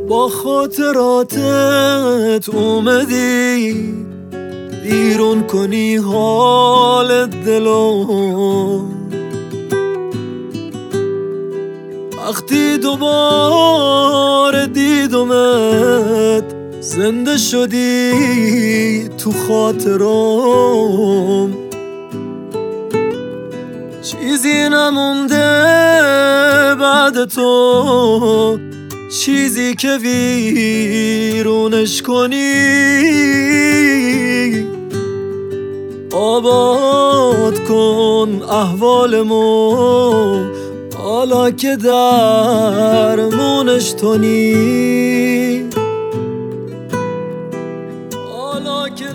با خاطراتت اومدی بیرون کنی حال دلو. وقتی دوباره دیدمت زنده شدی تو خاطرم، چیزی نمونده بعد تو، چیزی که ویرونش کنی. آباد کن احوالمو حالا که درمونش تونی، حالا که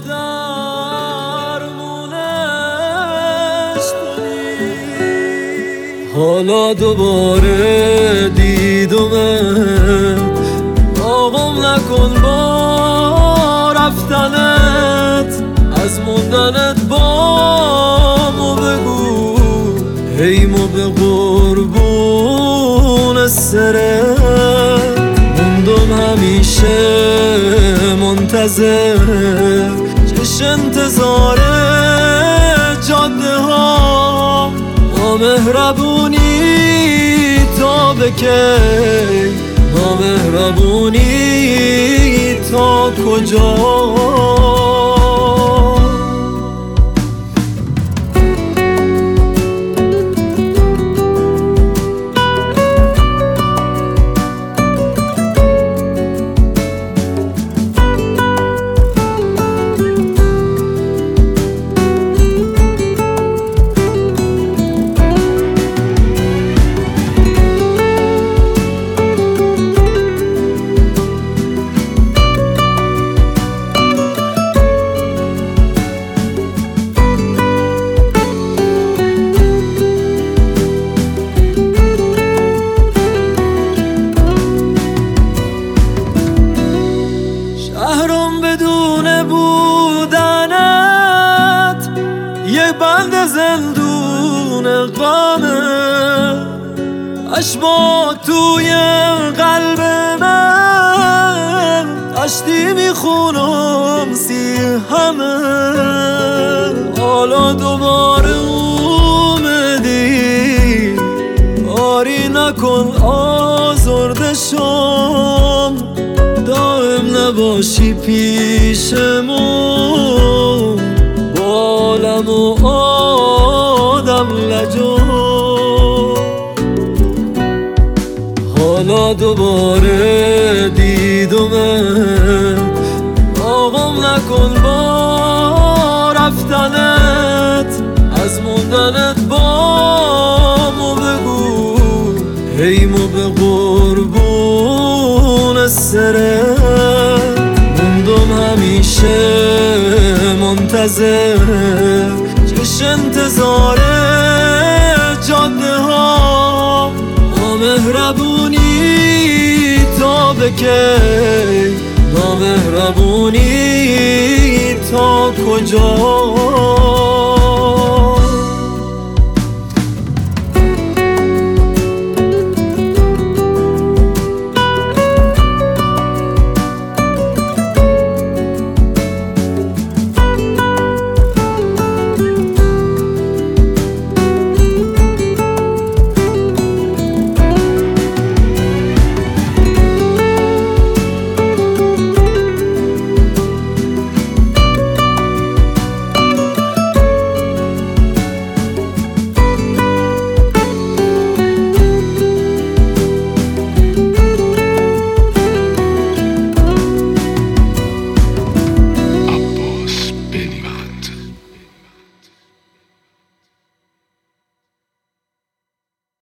درمونش تونی. حالا دوباره دیدمت، آقام نکن با رفتنت، از موندنت بامو بگو هیمو به قربون سرت. موندم همیشه منتظر، چش انتظار جاده ها، نامهربونی تا به کی، نامهربونی تا کجا. شهرم بدون بودنت یه بند زندون غمه، اشباک توی قلب من دشتی میخونم همه. حالا دوباره اومدی، کاری نکن آزرده شم، دائم نباشی پیشمون، بالم و آدم لجو. حالا دوباره دیدمت، آقام نکن با رفتنت، از موندنت بامو بگو هیمو به قربون سرت. موندم همیشه منتظر، چش انتظار جاده ها، نامهربونی تا به کی، نامهربونی تا کجا.